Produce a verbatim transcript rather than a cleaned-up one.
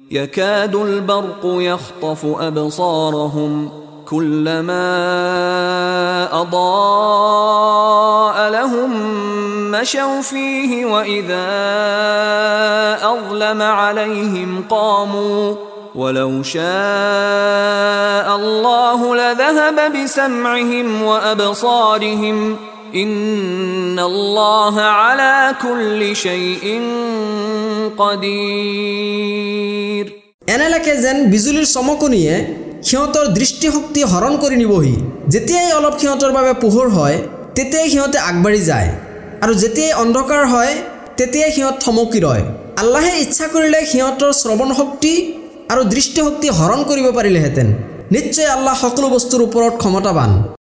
يكاد البرق يخطف أبصارهم كلما أضاء لهم مشوا فيه وإذا أظلم عليهم قاموا ولو شاء الله لذهب بسمعهم وأبصارهم إن الله على كل شيء قدير এনেলাকে যেন বিজুলীৰ চমকনিয়ে সিহঁতৰ দৃষ্টিশক্তি হৰণ কৰি নিবহি। যেতিয়াই অলপ সিহঁতৰ বাবে পোহৰ হয় তেতিয়াই সিহঁতে আগবাঢ়ি যায় আৰু যেতিয়াই অন্ধকাৰ হয় তেতিয়াই সিহঁত থমকি ৰয়। আল্লাহে ইচ্ছা কৰিলে সিহঁতৰ শ্ৰৱণ শক্তি আৰু দৃষ্টিশক্তি হৰণ কৰিব পাৰিলেহেঁতেন। নিশ্চয় আল্লাহ সকলো বস্তুৰ ওপৰত ক্ষমতাবান।